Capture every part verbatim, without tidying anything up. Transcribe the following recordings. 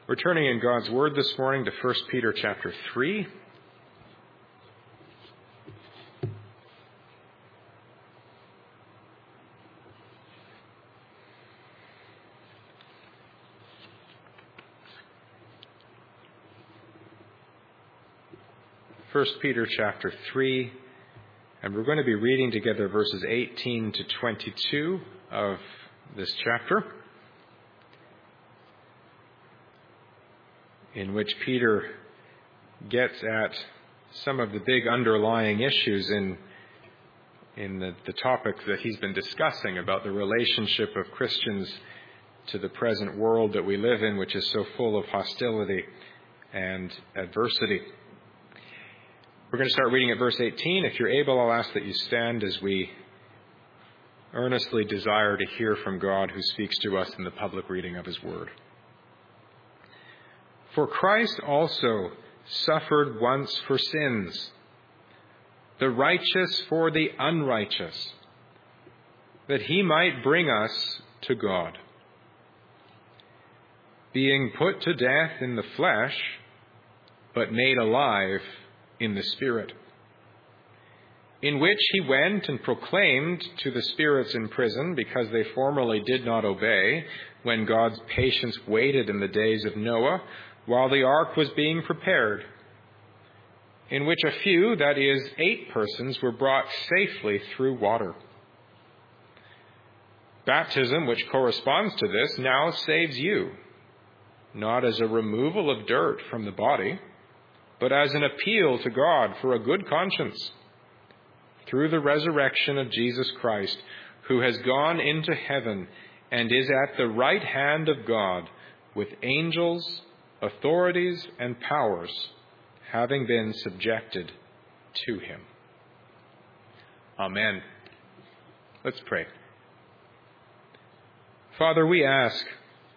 We're turning in God's Word this morning to First Peter chapter three. First Peter chapter three, and we're going to be reading together verses eighteen to twenty-two of this chapter, in which Peter gets at some of the big underlying issues in, in the, the topic that he's been discussing about the relationship of Christians to the present world that we live in, which is so full of hostility and adversity. We're going to start reading at verse eighteen. If you're able, I'll ask that you stand as we earnestly desire to hear from God who speaks to us in the public reading of his word. For Christ also suffered once for sins, the righteous for the unrighteous, that he might bring us to God, being put to death in the flesh, but made alive in the Spirit, in which he went and proclaimed to the spirits in prison, because they formerly did not obey, when God's patience waited in the days of Noah, while the ark was being prepared, in which a few, that is, eight persons, were brought safely through water. Baptism, which corresponds to this, now saves you, not as a removal of dirt from the body, but as an appeal to God for a good conscience, through the resurrection of Jesus Christ, who has gone into heaven and is at the right hand of God, with angels, authorities, and powers, having been subjected to him. Amen. Let's pray. Father, we ask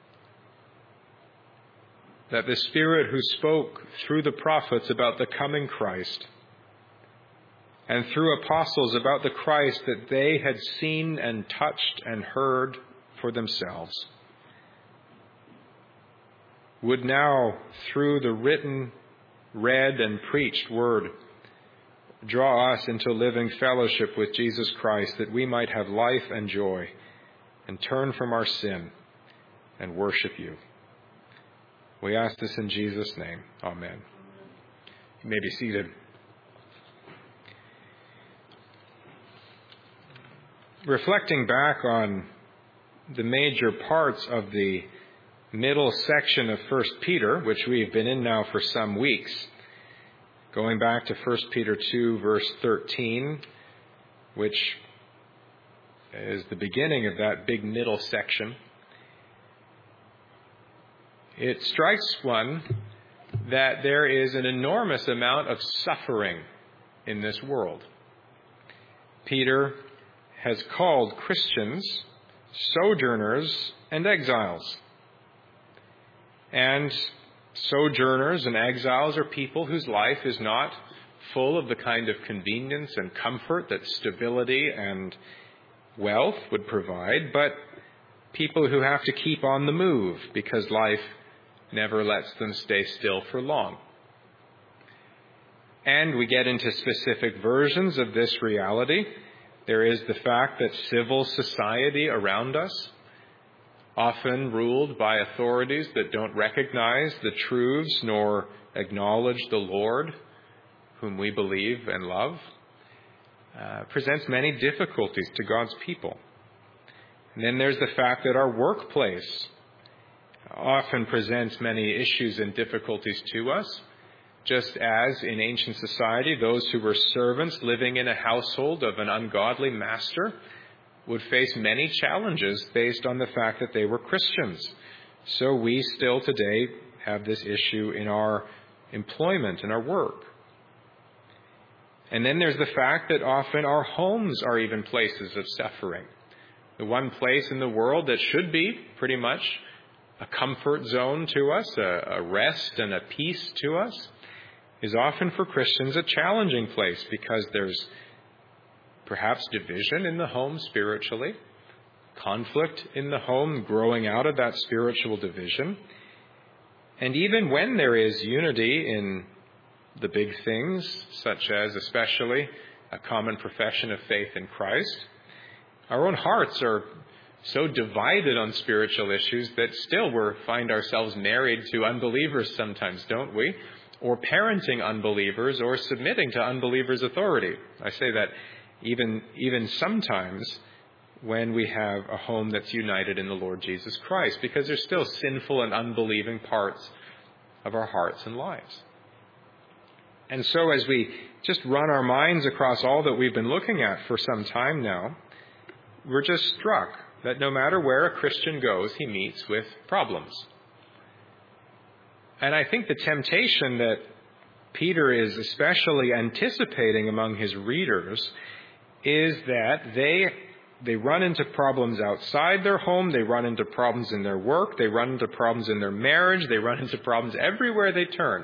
that the Spirit who spoke through the prophets about the coming Christ, and through apostles about the Christ that they had seen and touched and heard for themselves, would now, through the written, read, and preached word, draw us into living fellowship with Jesus Christ, that we might have life and joy, and turn from our sin and worship you. We ask this in Jesus' name. Amen. You may be seated. Reflecting back on the major parts of the middle section of First Peter, which we've been in now for some weeks, going back to First Peter two, verse thirteen, which is the beginning of that big middle section, it strikes one that there is an enormous amount of suffering in this world. Peter has called Christians sojourners and exiles. And sojourners and exiles are people whose life is not full of the kind of convenience and comfort that stability and wealth would provide, but people who have to keep on the move because life never lets them stay still for long. And we get into specific versions of this reality. There is the fact that civil society around us, often ruled by authorities that don't recognize the truths nor acknowledge the Lord, whom we believe and love, uh, presents many difficulties to God's people. And then there's the fact that our workplace often presents many issues and difficulties to us, just as in ancient society, those who were servants living in a household of an ungodly master would face many challenges based on the fact that they were Christians. So we still today have this issue in our employment and our work. And then there's the fact that often our homes are even places of suffering. The one place in the world that should be pretty much a comfort zone to us, a, a rest and a peace to us, is often for Christians a challenging place because there's perhaps division in the home spiritually, conflict in the home growing out of that spiritual division, And even when there is unity in the big things, such as especially a common profession of faith in Christ, our own hearts are so divided on spiritual issues that still we find ourselves married to unbelievers sometimes, don't we? Or parenting unbelievers or submitting to unbelievers' authority. I say that even, even sometimes when we have a home that's united in the Lord Jesus Christ, because there's still sinful and unbelieving parts of our hearts and lives. And so as we just run our minds across all that we've been looking at for some time now, we're just struck that no matter where a Christian goes, he meets with problems. And I think the temptation that Peter is especially anticipating among his readers is that they they run into problems outside their home, they run into problems in their work, they run into problems in their marriage, they run into problems everywhere they turn.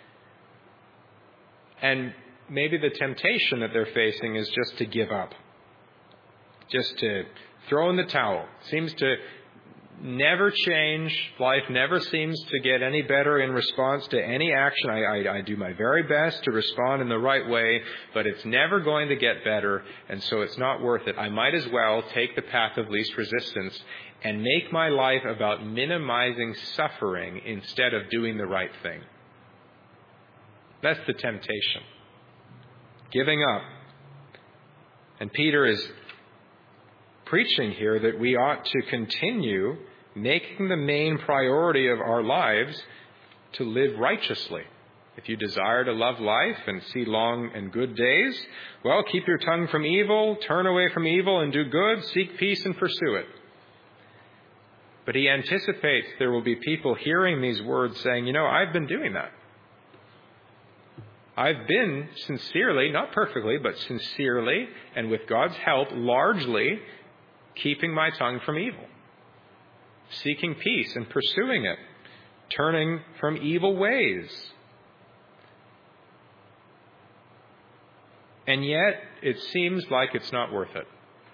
And maybe the temptation that they're facing is just to give up, just to throw in the towel. Seems to never change. Life never seems to get any better in response to any action. I, I, I do my very best to respond in the right way, but it's never going to get better, and so it's not worth it. I might as well take the path of least resistance and make my life about minimizing suffering instead of doing the right thing. That's the temptation. Giving up. And Peter is preaching here that we ought to continue making the main priority of our lives to live righteously. If you desire to love life and see long and good days, well, keep your tongue from evil, turn away from evil and do good, seek peace and pursue it. But he anticipates there will be people hearing these words saying, you know, I've been doing that. I've been sincerely, not perfectly, but sincerely, and with God's help, largely keeping my tongue from evil, seeking peace and pursuing it, turning from evil ways. And yet, it seems like it's not worth it.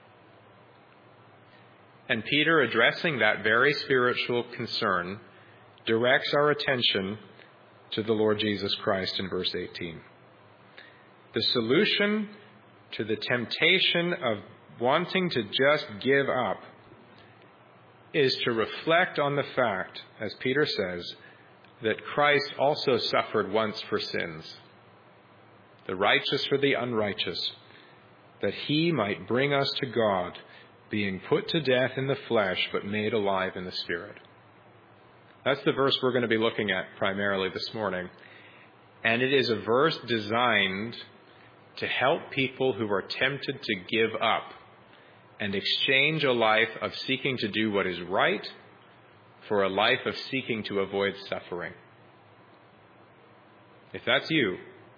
And Peter, addressing that very spiritual concern, directs our attention to the Lord Jesus Christ in verse eighteen. The solution to the temptation of wanting to just give up is to reflect on the fact, as Peter says, that Christ also suffered once for sins, the righteous for the unrighteous, that he might bring us to God, being put to death in the flesh, but made alive in the Spirit. That's the verse we're going to be looking at primarily this morning. And it is a verse designed to help people who are tempted to give up and exchange a life of seeking to do what is right for a life of seeking to avoid suffering. If that's you,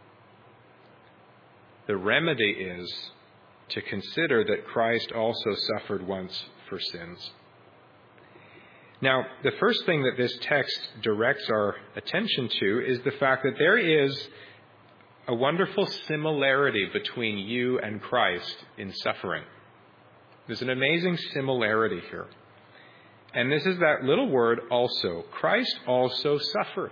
the remedy is to consider that Christ also suffered once for sins. Now, the first thing that this text directs our attention to is the fact that there is a wonderful similarity between you and Christ in suffering. There's an amazing similarity here. And this is that little word also. Christ also suffered.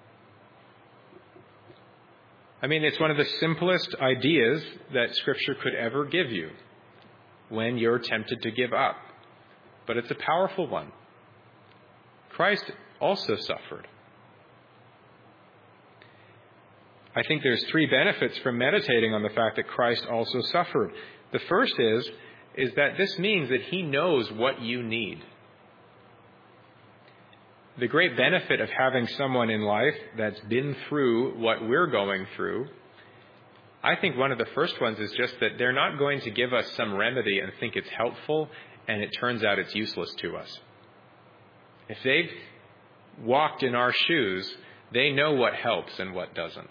I mean, it's one of the simplest ideas that Scripture could ever give you when you're tempted to give up. But it's a powerful one. Christ also suffered. I think there's three benefits from meditating on the fact that Christ also suffered. The first is, is that this means that he knows what you need. The great benefit of having someone in life that's been through what we're going through, I think one of the first ones is just that they're not going to give us some remedy and think it's helpful, and it turns out it's useless to us. If they've walked in our shoes, they know what helps and what doesn't.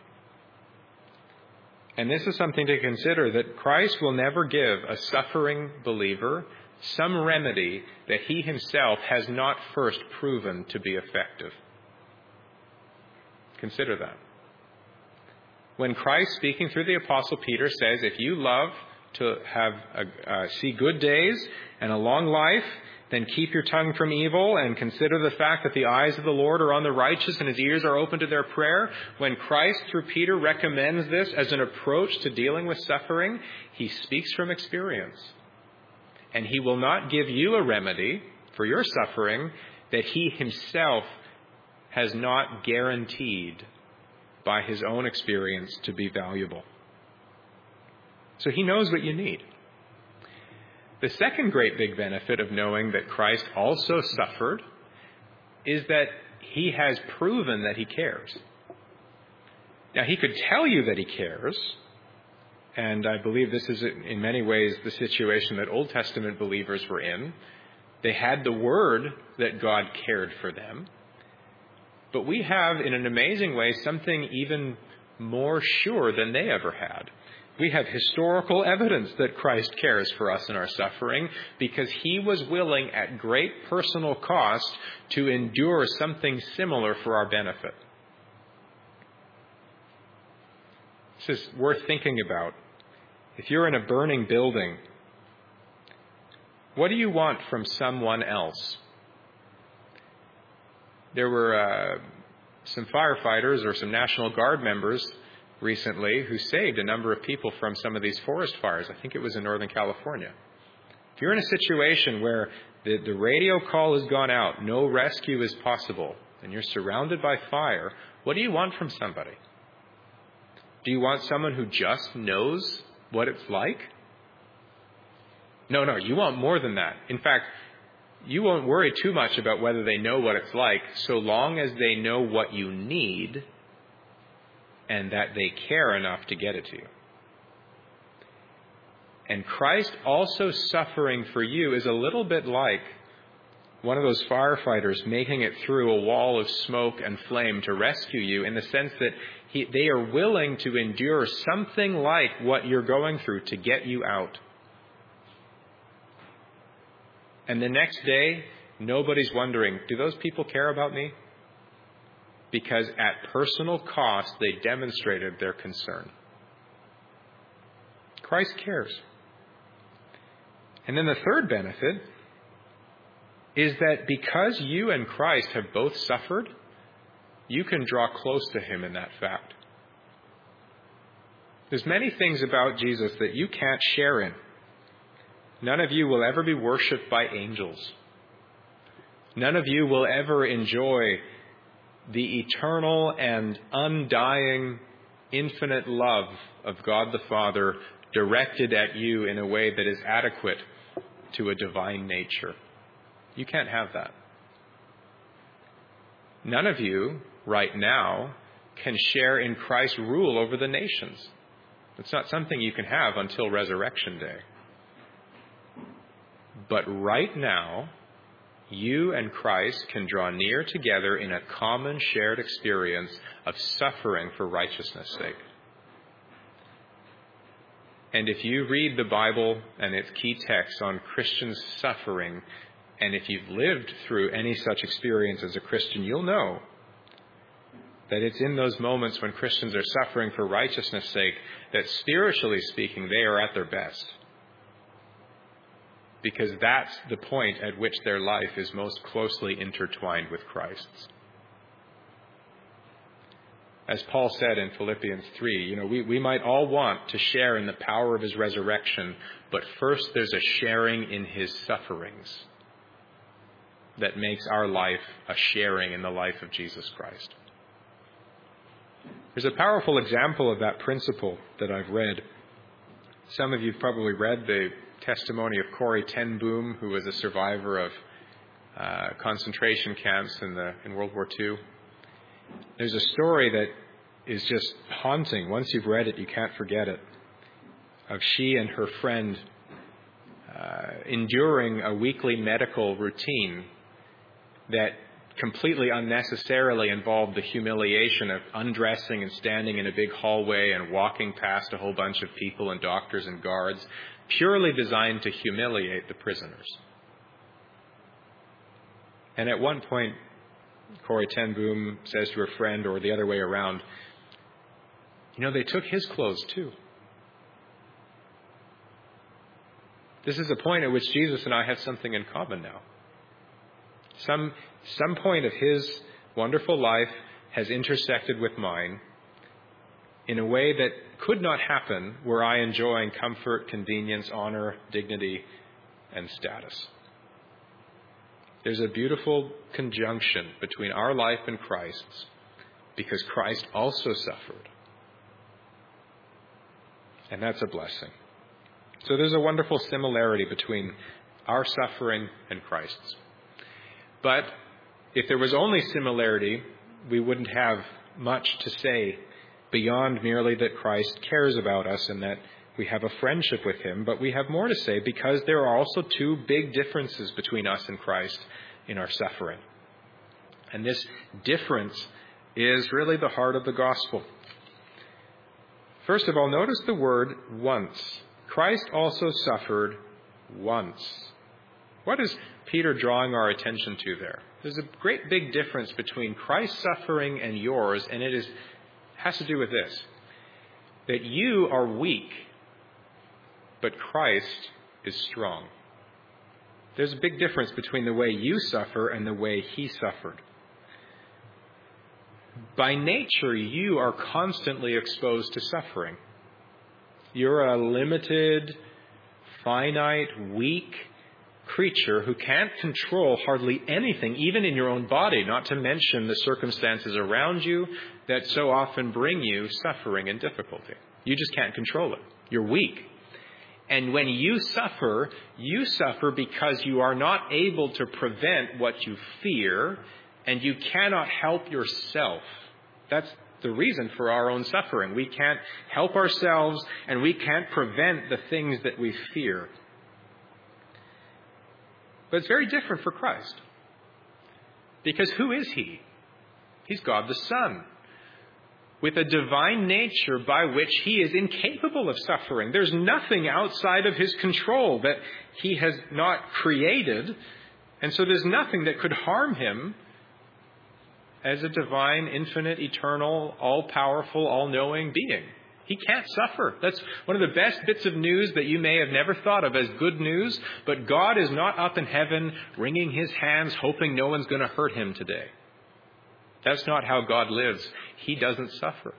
And this is something to consider, that Christ will never give a suffering believer some remedy that he himself has not first proven to be effective. Consider that. When Christ, speaking through the Apostle Peter, says, if you love to have a, uh, see good days and a long life, Then keep your tongue from evil and consider the fact that the eyes of the Lord are on the righteous and his ears are open to their prayer. When Christ, through Peter, recommends this as an approach to dealing with suffering, he speaks from experience. And he will not give you a remedy for your suffering that he himself has not guaranteed by his own experience to be valuable. So he knows what you need. The second great big benefit of knowing that Christ also suffered is that he has proven that he cares. Now, he could tell you that he cares, and I believe this is in many ways the situation that Old Testament believers were in. They had the word that God cared for them. But we have, in an amazing way, something even more sure than they ever had. We have historical evidence that Christ cares for us in our suffering because he was willing at great personal cost to endure something similar for our benefit. This is worth thinking about. If you're in a burning building, what do you want from someone else? There were uh, some firefighters or some National Guard members recently who saved a number of people from some of these forest fires. I think it was in Northern California. If you're in a situation where the, the radio call has gone out, no rescue is possible, and you're surrounded by fire, what do you want from somebody? Do you want someone who just knows what it's like? No, no, you want more than that. In fact, you won't worry too much about whether they know what it's like, so long as they know what you need and that they care enough to get it to you. And Christ also suffering for you is a little bit like one of those firefighters making it through a wall of smoke and flame to rescue you, in the sense that he, they are willing to endure something like what you're going through to get you out. And the next day, nobody's wondering, do those people care about me? Because at personal cost, they demonstrated their concern. Christ cares. And then the third benefit is that because you and Christ have both suffered, you can draw close to him in that fact. There's many things about Jesus that you can't share in. None of you will ever be worshipped by angels. None of you will ever enjoy the eternal and undying, infinite love of God the Father directed at you in a way that is adequate to a divine nature. You can't have that. None of you, right now, can share in Christ's rule over the nations. It's not something you can have until Resurrection Day. But right now, you and Christ can draw near together in a common shared experience of suffering for righteousness' sake. And if you read the Bible and its key texts on Christian suffering, and if you've lived through any such experience as a Christian, you'll know that it's in those moments when Christians are suffering for righteousness' sake that, spiritually speaking, they are at their best. Because that's the point at which their life is most closely intertwined with Christ's. As Paul said in Philippians three, you know, we, we might all want to share in the power of his resurrection, but first there's a sharing in his sufferings that makes our life a sharing in the life of Jesus Christ. There's a powerful example of that principle that I've read. Some of you have probably read the testimony of Corrie ten Boom, who was a survivor of uh, concentration camps in the in World War Two. There's a story that is just haunting. Once you've read it, you can't forget it. Of she and her friend uh, enduring a weekly medical routine that completely unnecessarily involved the humiliation of undressing and standing in a big hallway and walking past a whole bunch of people and doctors and guards, purely designed to humiliate the prisoners. And at one point, Corrie ten Boom says to her friend, or the other way around, you know, they took his clothes too. This is a point at which Jesus and I have something in common now. Some, some point of his wonderful life has intersected with mine in a way that could not happen were I enjoying comfort, convenience, honor, dignity, and status. There's a beautiful conjunction between our life and Christ's, because Christ also suffered. And that's a blessing. So there's a wonderful similarity between our suffering and Christ's. But if there was only similarity, we wouldn't have much to say beyond merely that Christ cares about us and that we have a friendship with him. But we have more to say because there are also two big differences between us and Christ in our suffering. And this difference is really the heart of the gospel. First of all, notice the word once. Christ also suffered once. What is Peter drawing our attention to there? There's a great big difference between Christ's suffering and yours, and it is has to do with this, that you are weak, but Christ is strong. There's a big difference between the way you suffer and the way he suffered. By nature, you are constantly exposed to suffering. You're a limited, finite, weak creature who can't control hardly anything, even in your own body, not to mention the circumstances around you that so often bring you suffering and difficulty. You just can't control it. You're weak. And when you suffer, you suffer because you are not able to prevent what you fear, and you cannot help yourself. That's the reason for our own suffering. We can't help ourselves, and we can't prevent the things that we fear. But it's very different for Christ. Because who is he? He's God the Son, with a divine nature by which he is incapable of suffering. There's nothing outside of his control that he has not created, and so there's nothing that could harm him as a divine, infinite, eternal, all-powerful, all-knowing being. He can't suffer. That's one of the best bits of news that you may have never thought of as good news, but God is not up in heaven wringing his hands hoping no one's going to hurt him today. That's not how God lives. He doesn't suffer.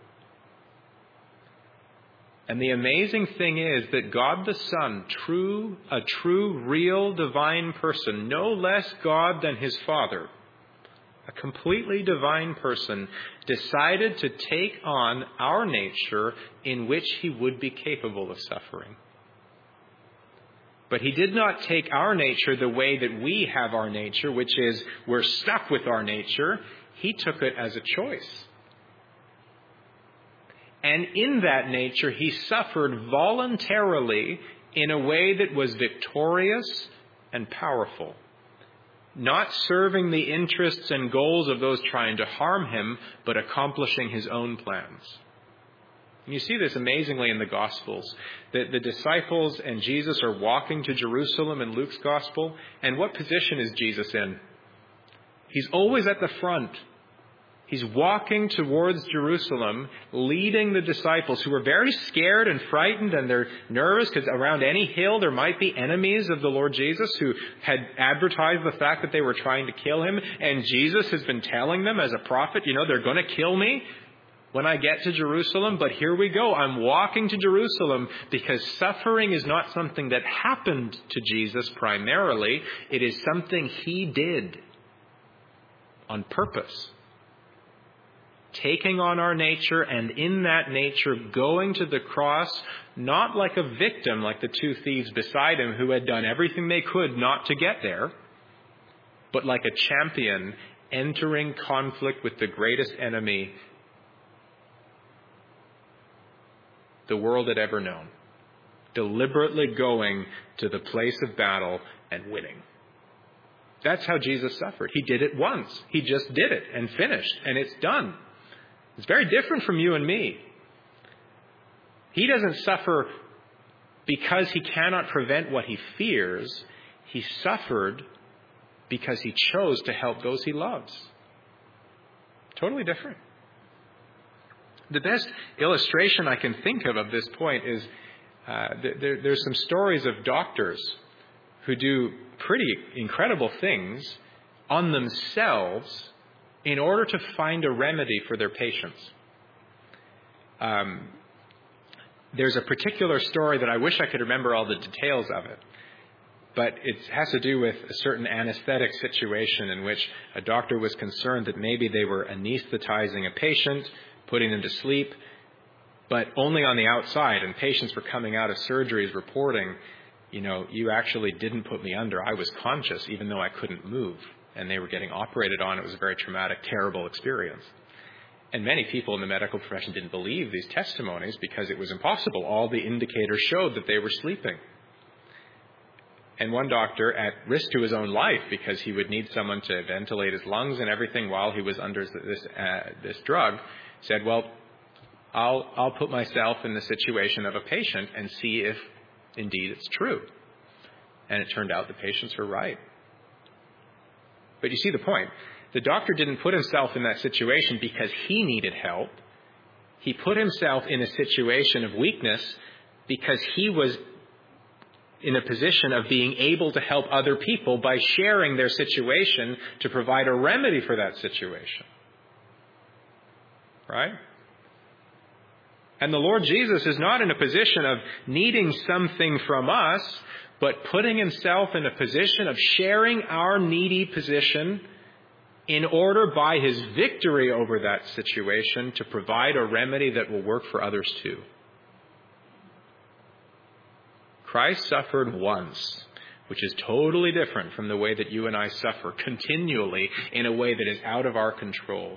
And the amazing thing is that God the Son, true, a true, real, divine person, no less God than his Father, a completely divine person, decided to take on our nature in which he would be capable of suffering. But he did not take our nature the way that we have our nature, which is we're stuck with our nature. He took it as a choice. And in that nature, he suffered voluntarily in a way that was victorious and powerful, not serving the interests and goals of those trying to harm him, but accomplishing his own plans. And you see this amazingly in the Gospels, that the disciples and Jesus are walking to Jerusalem in Luke's Gospel, and what position is Jesus in? He's always at the front. He's walking towards Jerusalem, leading the disciples who are very scared and frightened, and they're nervous because around any hill there might be enemies of the Lord Jesus who had advertised the fact that they were trying to kill him. And Jesus has been telling them as a prophet, you know, they're going to kill me when I get to Jerusalem. But here we go. I'm walking to Jerusalem because suffering is not something that happened to Jesus primarily. It is something he did on purpose. Taking on our nature, and in that nature going to the cross, not like a victim like the two thieves beside him who had done everything they could not to get there, but like a champion entering conflict with the greatest enemy the world had ever known, deliberately going to the place of battle and winning. That's how Jesus suffered. He did it once. He just did it and finished, and it's done. It's very different from you and me. He doesn't suffer because he cannot prevent what he fears. He suffered because he chose to help those he loves. Totally different. The best illustration I can think of of this point is uh, there, there's some stories of doctors who do pretty incredible things on themselves in order to find a remedy for their patients. Um, there's a particular story that I wish I could remember all the details of it, but it has to do with a certain anesthetic situation in which a doctor was concerned that maybe they were anesthetizing a patient, putting them to sleep, but only on the outside, and patients were coming out of surgeries reporting, you know, you actually didn't put me under. I was conscious even though I couldn't move. And they were getting operated on. It was a very traumatic, terrible experience. And many people in the medical profession didn't believe these testimonies because it was impossible. All the indicators showed that they were sleeping. And one doctor, at risk to his own life because he would need someone to ventilate his lungs and everything while he was under this uh, this drug, said, well, I'll I'll put myself in the situation of a patient and see if indeed it's true. And it turned out the patients were right. But you see the point. The doctor didn't put himself in that situation because he needed help. He put himself in a situation of weakness because he was in a position of being able to help other people by sharing their situation to provide a remedy for that situation. Right? And the Lord Jesus is not in a position of needing something from us, but putting himself in a position of sharing our needy position in order by his victory over that situation to provide a remedy that will work for others too. Christ suffered once, which is totally different from the way that you and I suffer continually in a way that is out of our control.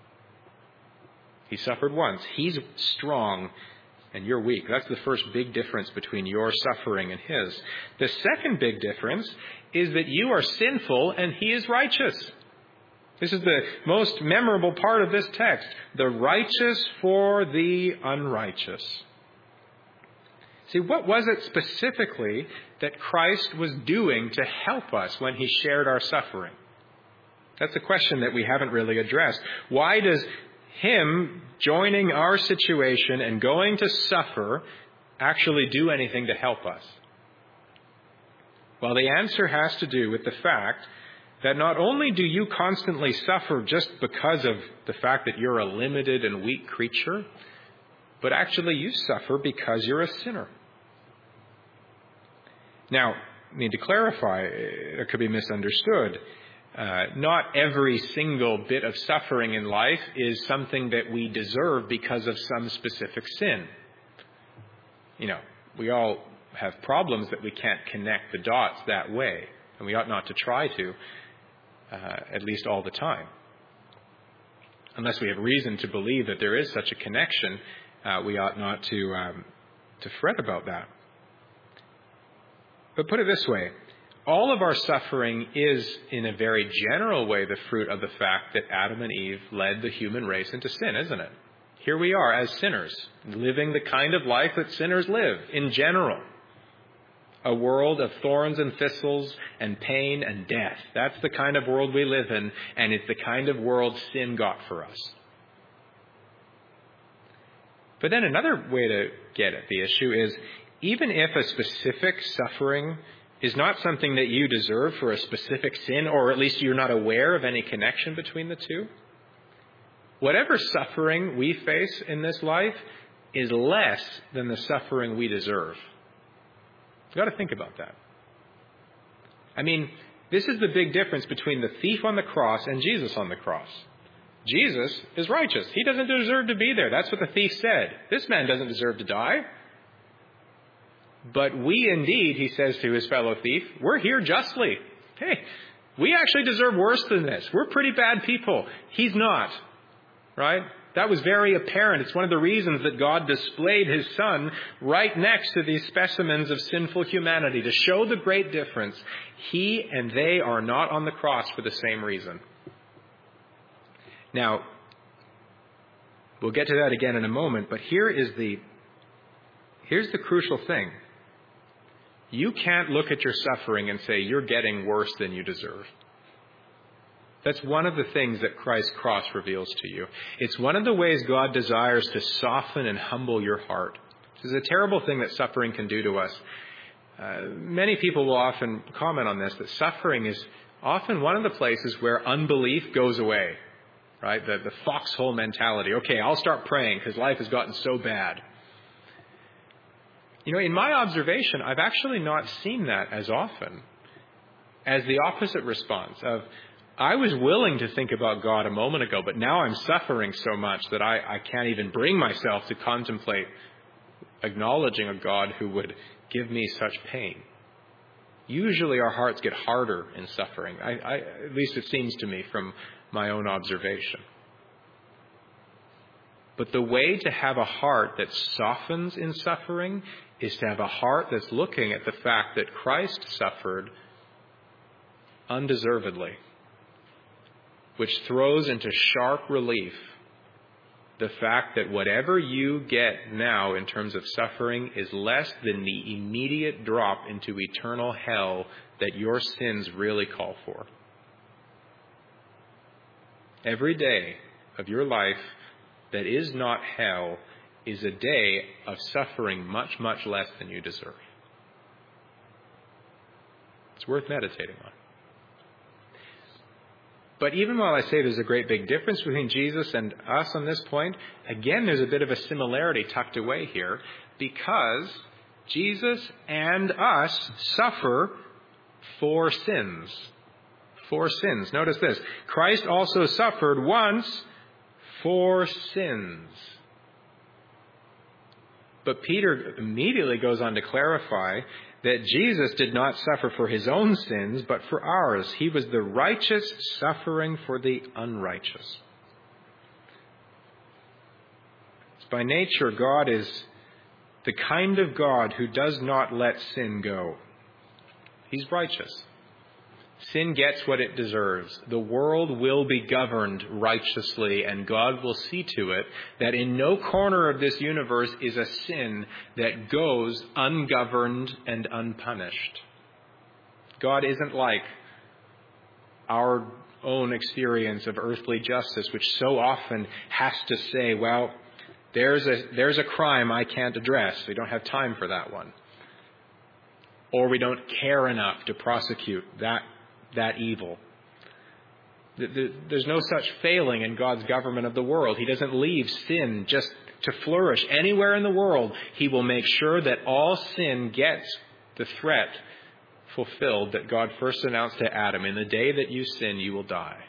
He suffered once. He's strong and you're weak. That's the first big difference between your suffering and his. The second big difference is that you are sinful and he is righteous. This is the most memorable part of this text. The righteous for the unrighteous. See, what was it specifically that Christ was doing to help us when he shared our suffering? That's a question that we haven't really addressed. Why does him joining our situation and going to suffer actually do anything to help us? Well, the answer has to do with the fact that not only do you constantly suffer just because of the fact that you're a limited and weak creature, but actually you suffer because you're a sinner. Now, I need to clarify, it could be misunderstood. Uh, not every single bit of suffering in life is something that we deserve because of some specific sin. You know, we all have problems that we can't connect the dots that way, and we ought not to try to, uh, at least all the time. Unless we have reason to believe that there is such a connection, uh, we ought not to um, to fret about that. But put it this way, all of our suffering is, in a very general way, the fruit of the fact that Adam and Eve led the human race into sin, isn't it? Here we are as sinners, living the kind of life that sinners live in general. A world of thorns and thistles and pain and death. That's the kind of world we live in, and it's the kind of world sin got for us. But then another way to get at the issue is, even if a specific suffering is not something that you deserve for a specific sin, or at least you're not aware of any connection between the two, whatever suffering we face in this life is less than the suffering we deserve. You've got to think about that. I mean, this is the big difference between the thief on the cross and Jesus on the cross. Jesus is righteous. He doesn't deserve to be there. That's what the thief said. This man doesn't deserve to die. But we indeed, he says to his fellow thief, we're here justly. Hey, we actually deserve worse than this. We're pretty bad people. He's not. Right? That was very apparent. It's one of the reasons that God displayed his Son right next to these specimens of sinful humanity to show the great difference. He and they are not on the cross for the same reason. Now, we'll get to that again in a moment, but here is the, here's the crucial thing. You can't look at your suffering and say you're getting worse than you deserve. That's one of the things that Christ's cross reveals to you. It's one of the ways God desires to soften and humble your heart. This is a terrible thing that suffering can do to us. Uh, many people will often comment on this, that suffering is often one of the places where unbelief goes away, right? The, the foxhole mentality. Okay, I'll start praying because life has gotten so bad. You know, in my observation, I've actually not seen that as often as the opposite response of, I was willing to think about God a moment ago, but now I'm suffering so much that I, I can't even bring myself to contemplate acknowledging a God who would give me such pain. Usually our hearts get harder in suffering. I, I, at least it seems to me from my own observation. But the way to have a heart that softens in suffering is to have a heart that's looking at the fact that Christ suffered undeservedly, which throws into sharp relief the fact that whatever you get now in terms of suffering is less than the immediate drop into eternal hell that your sins really call for. Every day of your life that is not hell is a day of suffering much, much less than you deserve. It's worth meditating on. But even while I say there's a great big difference between Jesus and us on this point, again, there's a bit of a similarity tucked away here, because Jesus and us suffer for sins. For sins. Notice this. Christ also suffered once for sins. But Peter immediately goes on to clarify that Jesus did not suffer for his own sins, but for ours. He was the righteous suffering for the unrighteous. By nature, God is the kind of God who does not let sin go. He's righteous. Sin gets what it deserves. The world will be governed righteously, and God will see to it that in no corner of this universe is a sin that goes ungoverned and unpunished. God isn't like our own experience of earthly justice, which so often has to say, well, there's a, there's a crime I can't address. We don't have time for that one. Or we don't care enough to prosecute that that evil. There's no such failing in God's government of the world. He doesn't leave sin just to flourish anywhere in the world. He will make sure that all sin gets the threat fulfilled that God first announced to Adam. In the day that you sin, you will die.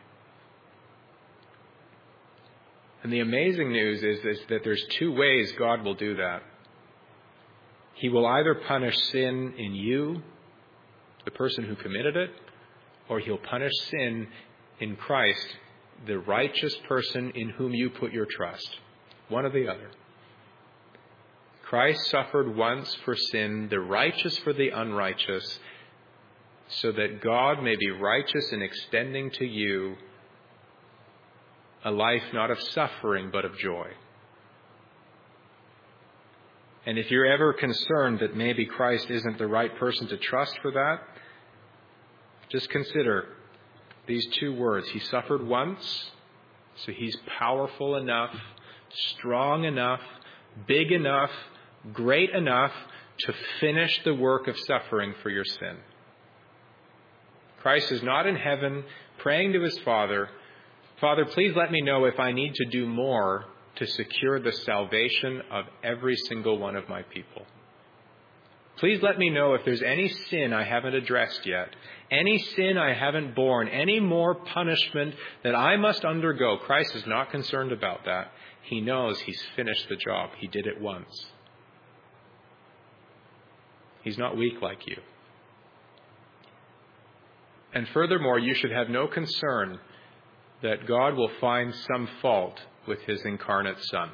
And the amazing news is, is that there's two ways God will do that. He will either punish sin in you, the person who committed it, or he'll punish sin in Christ, the righteous person in whom you put your trust. One or the other. Christ suffered once for sin, the righteous for the unrighteous, so that God may be righteous in extending to you a life not of suffering but of joy. And if you're ever concerned that maybe Christ isn't the right person to trust for that, just consider these two words. He suffered once, so he's powerful enough, strong enough, big enough, great enough to finish the work of suffering for your sin. Christ is not in heaven praying to his Father, Father, please let me know if I need to do more to secure the salvation of every single one of my people. Please let me know if there's any sin I haven't addressed yet, any sin I haven't borne, any more punishment that I must undergo. Christ is not concerned about that. He knows he's finished the job. He did it once. He's not weak like you. And furthermore, you should have no concern that God will find some fault with his incarnate Son.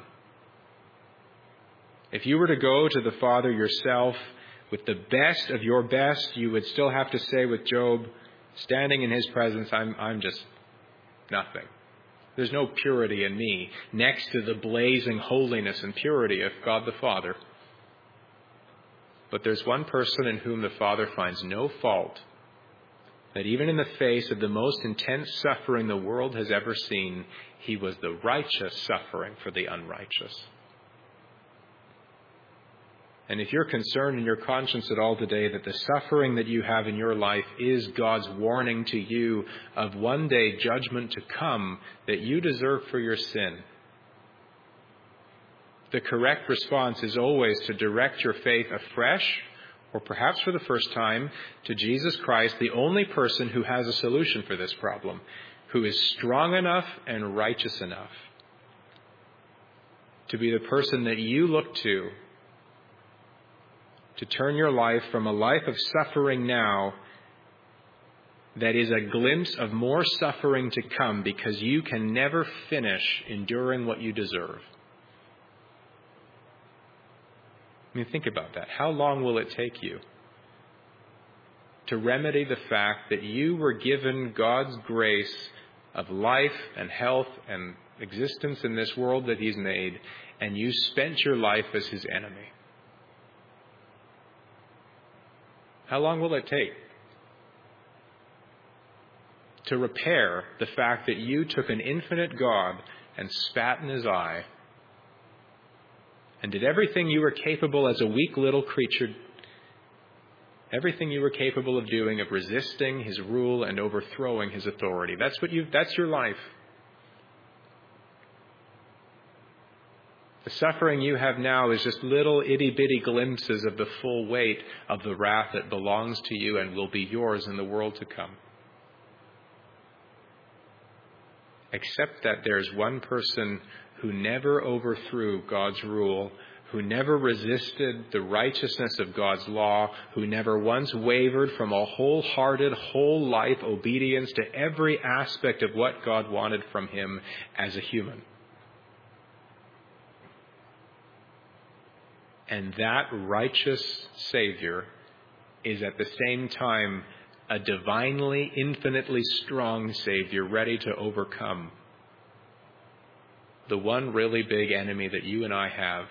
If you were to go to the Father yourself with the best of your best, you would still have to say with Job, standing in his presence, I'm, I'm just nothing. There's no purity in me next to the blazing holiness and purity of God the Father. But there's one person in whom the Father finds no fault, that even in the face of the most intense suffering the world has ever seen, he was the righteous suffering for the unrighteous. And if you're concerned in your conscience at all today that the suffering that you have in your life is God's warning to you of one day judgment to come that you deserve for your sin, the correct response is always to direct your faith afresh, or perhaps for the first time, to Jesus Christ, the only person who has a solution for this problem, who is strong enough and righteous enough to be the person that you look to to turn your life from a life of suffering now that is a glimpse of more suffering to come, because you can never finish enduring what you deserve. I mean, think about that. How long will it take you to remedy the fact that you were given God's grace of life and health and existence in this world that He's made, and you spent your life as His enemy? How long will it take to repair the fact that you took an infinite God and spat in His eye and did everything you were capable as a weak little creature, everything you were capable of doing, of resisting His rule and overthrowing His authority? That's what you that's your life. The suffering you have now is just little itty-bitty glimpses of the full weight of the wrath that belongs to you and will be yours in the world to come. Except that there's one person who never overthrew God's rule, who never resisted the righteousness of God's law, who never once wavered from a wholehearted, whole life obedience to every aspect of what God wanted from him as a human. And that righteous Savior is at the same time a divinely, infinitely strong Savior ready to overcome the one really big enemy that you and I have,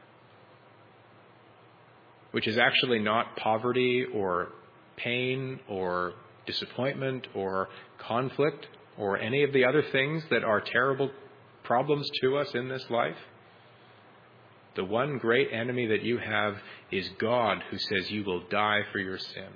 which is actually not poverty or pain or disappointment or conflict or any of the other things that are terrible problems to us in this life. The one great enemy that you have is God, who says you will die for your sin.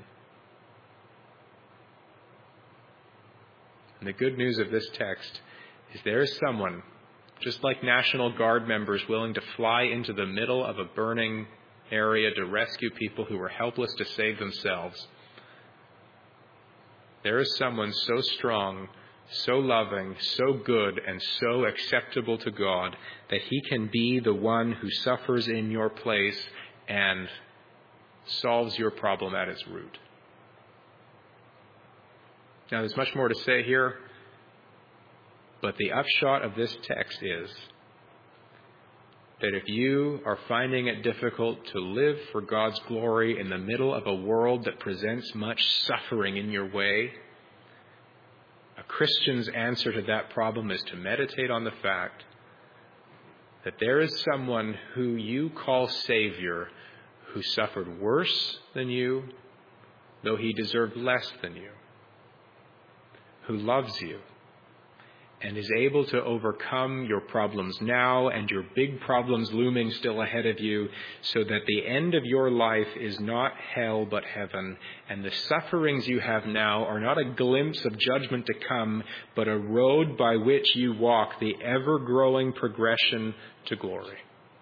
And the good news of this text is there is someone, just like National Guard members willing to fly into the middle of a burning area to rescue people who were helpless to save themselves. There is someone so strong, so loving, so good, and so acceptable to God that He can be the one who suffers in your place and solves your problem at its root. Now, there's much more to say here, but the upshot of this text is that if you are finding it difficult to live for God's glory in the middle of a world that presents much suffering in your way, a Christian's answer to that problem is to meditate on the fact that there is someone who you call Savior who suffered worse than you, though He deserved less than you, who loves you and is able to overcome your problems now and your big problems looming still ahead of you, so that the end of your life is not hell but heaven, and the sufferings you have now are not a glimpse of judgment to come, but a road by which you walk the ever-growing progression to glory.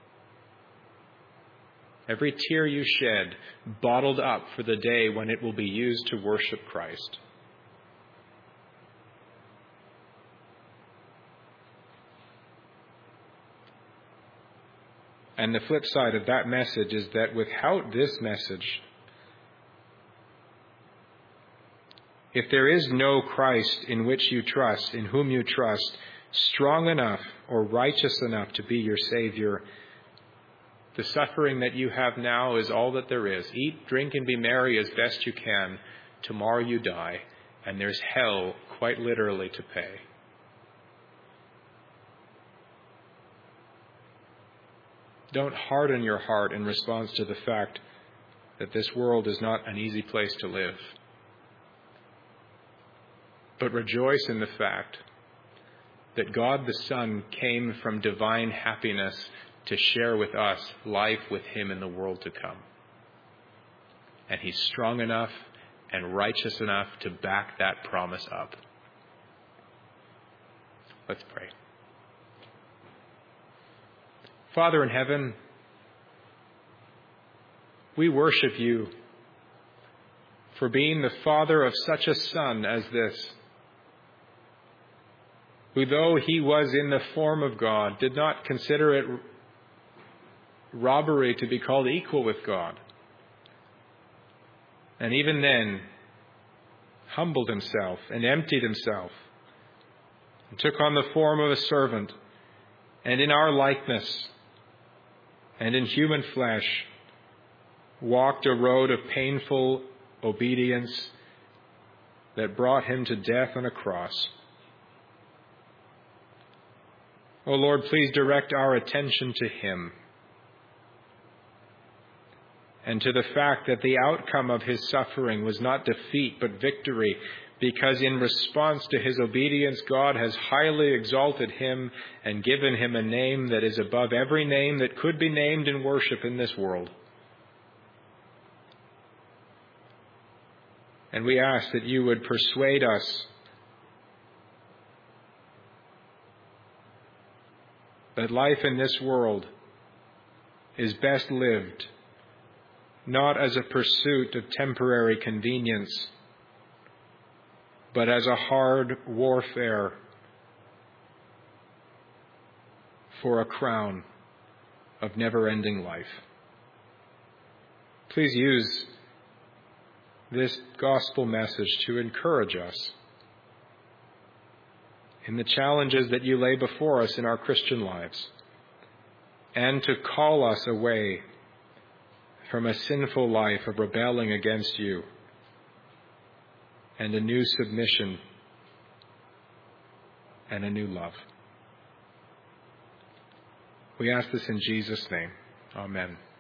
Every tear you shed bottled up for the day when it will be used to worship Christ. And the flip side of that message is that without this message, if there is no Christ in which you trust, in whom you trust, strong enough or righteous enough to be your Savior, the suffering that you have now is all that there is. Eat, drink, and be merry as best you can. Tomorrow you die, and there's hell quite literally to pay. Don't harden your heart in response to the fact that this world is not an easy place to live. But rejoice in the fact that God the Son came from divine happiness to share with us life with him in the world to come. And he's strong enough and righteous enough to back that promise up. Let's pray. Father in heaven, we worship you for being the Father of such a Son as this, who, though he was in the form of God, did not consider it robbery to be called equal with God. And even then, humbled himself and emptied himself and took on the form of a servant, and in our likeness and in human flesh walked a road of painful obedience that brought him to death on a cross. O Lord, please direct our attention to him and to the fact that the outcome of his suffering was not defeat but victory, because in response to his obedience, God has highly exalted him and given him a name that is above every name that could be named in worship in this world. And we ask that you would persuade us that life in this world is best lived not as a pursuit of temporary convenience, but as a hard warfare for a crown of never-ending life. Please use this gospel message to encourage us in the challenges that you lay before us in our Christian lives, and to call us away from a sinful life of rebelling against you and a new submission and a new love. We ask this in Jesus' name. Amen.